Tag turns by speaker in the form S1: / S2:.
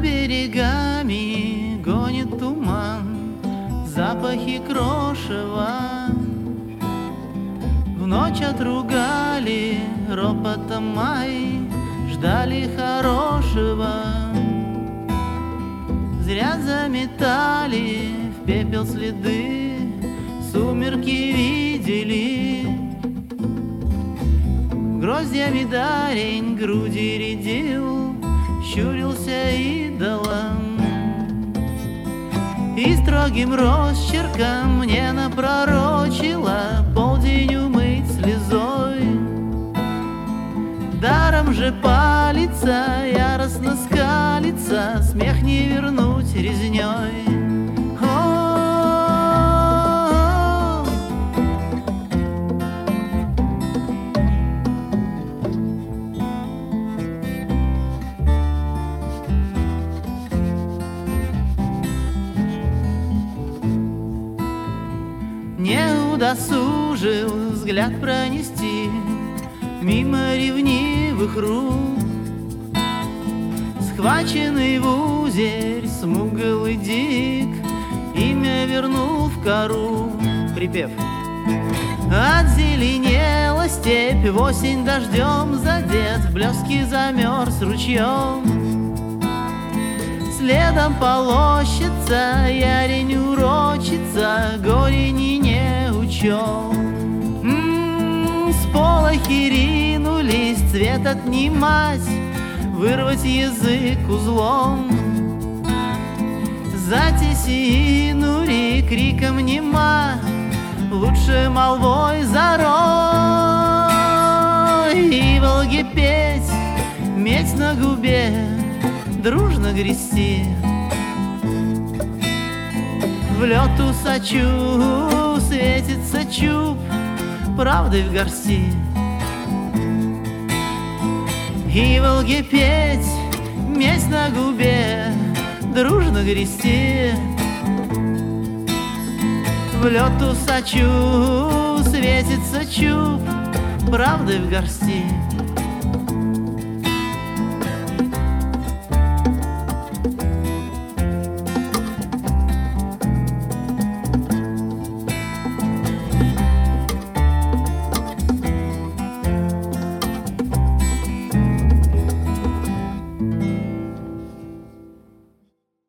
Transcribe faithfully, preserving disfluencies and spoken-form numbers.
S1: берегами гонит туман, запахи крошева. В ночь отругали ропотом май, ждали хорошего. Зря заметали в пепел следы, сумерки видели. Гроздьями дарень груди рядил, щурился идолом. И строгим росчерком мне напророчила полдень умыть слезой. Даром же палится, яростно скалится, смех не вернуть резней. Не удосужил взгляд пронести мимо ревнивых рук, схваченный в узель смуглый дик, имя вернул в кору. Припев. Отзеленела степь, в осень дождем задет, в блеске замерз ручьем. Следом полощется, ярень урочится, горени не учел. М-м, сполохи ринулись цвет отнимать, вырвать язык узлом. За тесинури криком нема, лучше молвой зарой. И Волге петь, медь на губе, дружно грести. В лед усачу светится чуб правды в горсти. И Волге петь, медь на губе, дружно грести. В лед усачу светится чуб правды в горсти.